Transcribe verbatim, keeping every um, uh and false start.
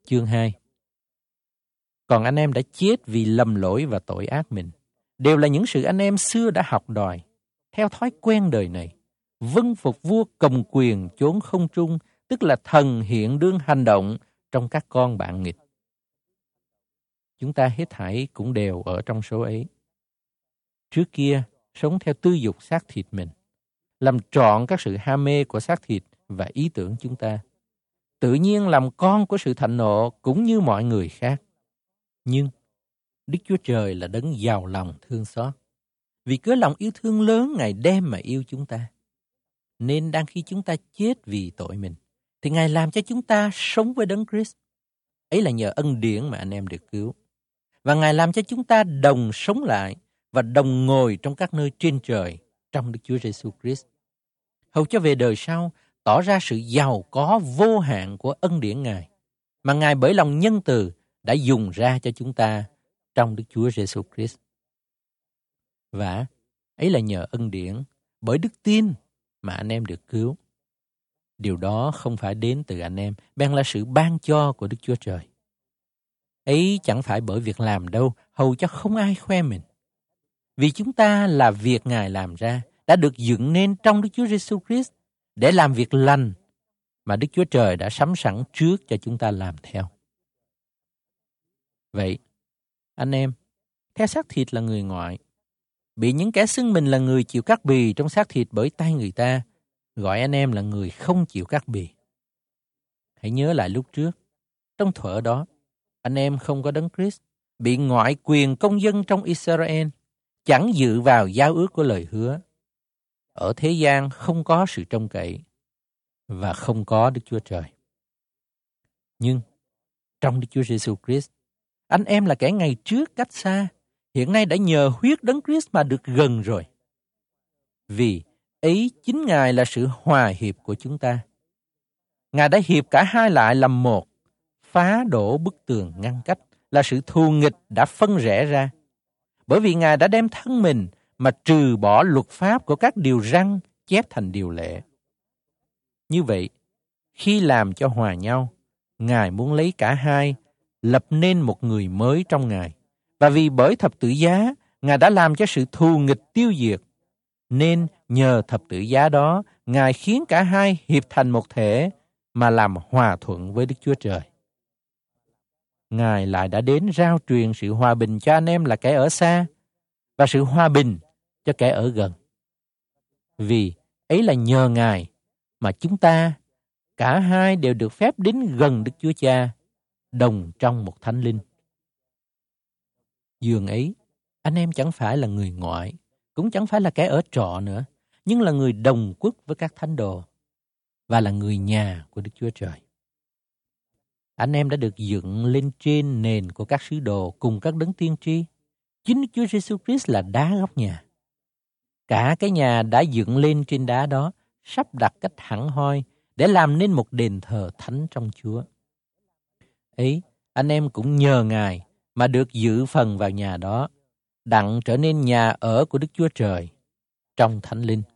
Chương hai. Còn anh em đã chết vì lầm lỗi và tội ác mình, đều là những sự anh em xưa đã học đòi, theo thói quen đời này, vâng phục vua cầm quyền chốn không trung, tức là thần hiện đương hành động trong các con bạn nghịch. Chúng ta hết thảy cũng đều ở trong số ấy. Trước kia, sống theo tư dục xác thịt mình, làm trọn các sự ham mê của xác thịt và ý tưởng chúng ta. Tự nhiên làm con của sự thạnh nộ cũng như mọi người khác. Nhưng Đức Chúa Trời là đấng giàu lòng thương xót. Vì cớ lòng yêu thương lớn Ngài đem mà yêu chúng ta. Nên đang khi chúng ta chết vì tội mình, thì Ngài làm cho chúng ta sống với đấng Christ. Ấy là nhờ ân điển mà anh em được cứu. Và Ngài làm cho chúng ta đồng sống lại và đồng ngồi trong các nơi trên trời trong Đức Chúa Giêsu Christ. Hầu cho về đời sau tỏ ra sự giàu có vô hạn của ân điển Ngài, mà Ngài bởi lòng nhân từ đã dùng ra cho chúng ta trong Đức Chúa Giêsu Christ. Và ấy là nhờ ân điển, bởi đức tin mà anh em được cứu. Điều đó không phải đến từ anh em, bèn là sự ban cho của Đức Chúa Trời. Ấy chẳng phải bởi việc làm đâu, hầu cho không ai khoe mình. Vì chúng ta là việc Ngài làm ra, đã được dựng nên trong Đức Chúa Giêsu Christ để làm việc lành mà Đức Chúa Trời đã sắm sẵn trước cho chúng ta làm theo. Vậy, anh em, theo xác thịt là người ngoại, bị những kẻ xưng mình là người chịu cắt bì trong xác thịt bởi tay người ta, gọi anh em là người không chịu cắt bì. Hãy nhớ lại lúc trước, trong thuở đó, anh em không có đấng Christ, bị ngoại quyền công dân trong Israel, chẳng dự vào giao ước của lời hứa. Ở thế gian không có sự trông cậy và không có Đức Chúa Trời. Nhưng trong Đức Chúa Giêsu Christ, anh em là kẻ ngày trước cách xa, hiện nay đã nhờ huyết đấng Christ mà được gần rồi. Vì ấy chính Ngài là sự hòa hiệp của chúng ta. Ngài đã hiệp cả hai lại làm một, phá đổ bức tường ngăn cách, là sự thù nghịch đã phân rẽ ra. Bởi vì Ngài đã đem thân mình mà trừ bỏ luật pháp của các điều răn chép thành điều lệ. Như vậy, khi làm cho hòa nhau, Ngài muốn lấy cả hai, lập nên một người mới trong Ngài. Và vì bởi thập tự giá, Ngài đã làm cho sự thù nghịch tiêu diệt. Nên nhờ thập tự giá đó, Ngài khiến cả hai hiệp thành một thể mà làm hòa thuận với Đức Chúa Trời. Ngài lại đã đến rao truyền sự hòa bình cho anh em là kẻ ở xa và sự hòa bình cho kẻ ở gần. Vì ấy là nhờ Ngài mà chúng ta, cả hai đều được phép đến gần Đức Chúa Cha, đồng trong một thánh linh. Dường ấy, anh em chẳng phải là người ngoại, cũng chẳng phải là kẻ ở trọ nữa, nhưng là người đồng quốc với các thánh đồ và là người nhà của Đức Chúa Trời. Anh em đã được dựng lên trên nền của các sứ đồ cùng các đấng tiên tri. Chính Đức Chúa Giêsu Christ là đá góc nhà. Cả cái nhà đã dựng lên trên đá đó, sắp đặt cách hẳn hoi để làm nên một đền thờ thánh trong Chúa. Ấy, anh em cũng nhờ Ngài mà được dự phần vào nhà đó, đặng trở nên nhà ở của Đức Chúa Trời trong Thánh Linh.